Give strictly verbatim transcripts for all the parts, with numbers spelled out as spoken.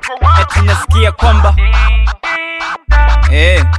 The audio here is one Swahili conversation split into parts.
eti nasikia kwamba eh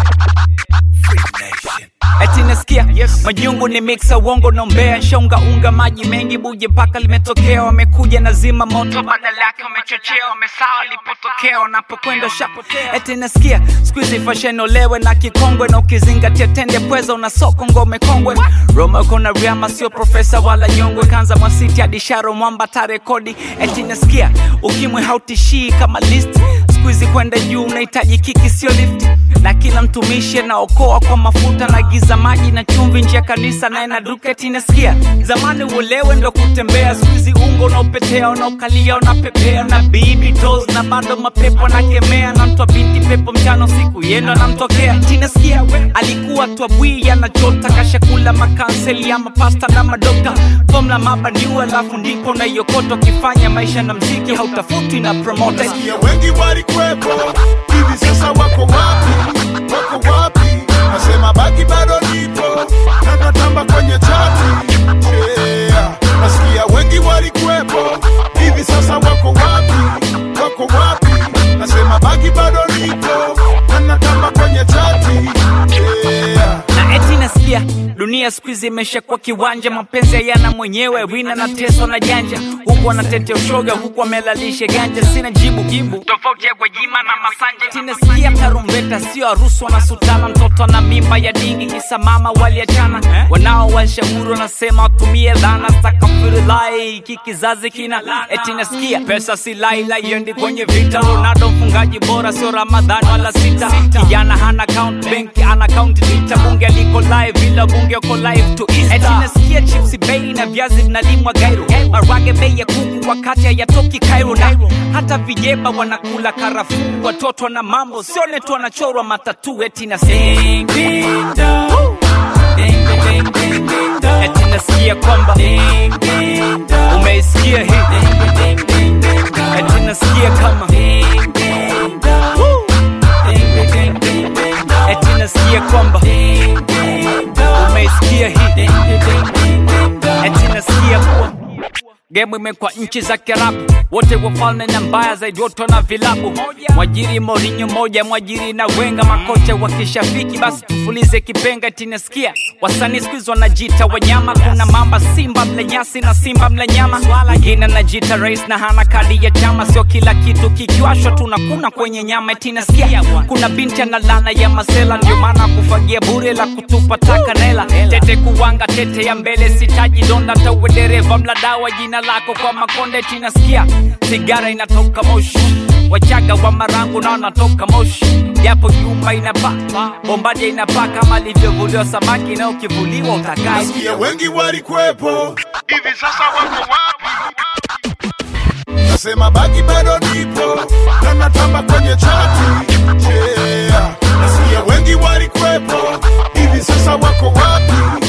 eti nasikia yes. Majungu ni mixa uongo na umbea, shonga unga maji mengi buje paka limetokea, wamekuja na zima moto badala yake wamechochea, wamesawa lipotokea wanapokwenda shapotea. Eti nasikia squeeze fashion olewe na kikongwe, na ukizingatia tende pweza una soko ngome kongwe. Roma kona riama sio profesa wala nyongwe, kanza mwasiti hadi sharo mwamba tarekodi. Eti nasikia ukimwe hautishii kama list, squeeze kwenda juu unahitaji kiki sio lift, na kila mtumishi na okoa kwa mafuta na giza maji na chumvi nje ya kanisa na ina duka. Eti nasikia zamani ulewe ndo kutembea, squeeze ungo na upetea na ukalia na pepea na baby dolls na bando mapepo na kemea, na mtu binti pepo mchano siku yendo na mtokea. Eti nasikia alikuwa twabwi anachota kashakula makanseli ya mapasta na madoka formula mabaniwa, alafu ndipo na yokoto kifanya maisha na mziki hautafuti na promote. Nasikia wengi walikwepo hivi sasa wako wapi, wako wapi? Nasema baki bado nipo na natamba kwenye chati yeah. Nasikia wengi walikwepo hivi sasa wako wapi, wako wapi? Nasema baki bado nipo na natamba kwenye chati yeah. Na eti nasikia dunia squeeze imeshakuwa kiwanja, mapenzi hayana mwenyewe, wina na teso na janja, huku anatete ushoga huku amelalisha ganja. Sina jibu jibu tofauti ya Gwajima na Masanja. Eti nasikia tarumbeta sio harusi na sultana, mtoto na mimba ya dingi kisa mama waliachana eh? Wanao washauri wanasema watumie dhana stakafirulai kikizazi kina. Eti nasikia pesa si laila yendi kwenye vita, Ronaldo mfungaji bora sio Ramadhani wala sita, kijana hana account bank ana account dita, bunge liko live bila bunge ko live to Easter. Eti nasikia chipsi bei na viazi vinalimwa Gairo, marage bei ya kuku wakati hayatoki Cairo, na hata vijeba wanakula karafuu, watoto na mambo sio netu wanachorwa matatu. Eti nasikia eti nasikia kwamba umeisikia hii, eti nasikia kama eti nasikia kwamba umeisikia hii, eti nasikia kuwa game imekwa nchi za Kiarabu, wote wafalme na mbaya zaidi wote na vilabu. Mwajiri Mourinho moja, mwajiri na Wenga, makocha wakishafiki basi tufulize kipenga. Eti nasikia wasanii squeeze wanajiita wanyama, kuna mamba simba mle nyasi na simba mle nyama, mwingine anajiita rais na hana kadi ya chama, sio kila kitu kikiwashwa tunakuna kwenye nyama. Eti nasikia kuna binti na lana ya masela, ndio maana kufagia bure la kutupa taka nela, tete kuwanga tete ya mbele sitaji donda tawe dereva mladawa jina lako kwa makonde. Eti nasikia sigara inatoka moshi, Wachaga wa Marangu na wanatoka moshi, japo nyumba inapaa bombadia inapaa kama alivyovuliwa samaki na ukivuliwa utakai. Nasikia wengi walikwepo hivi sasa wako wapi? Nasema baki bado nipo na natamba kwenye chati yeah. Nasikia wengi walikwepo hivi sasa wako wapi?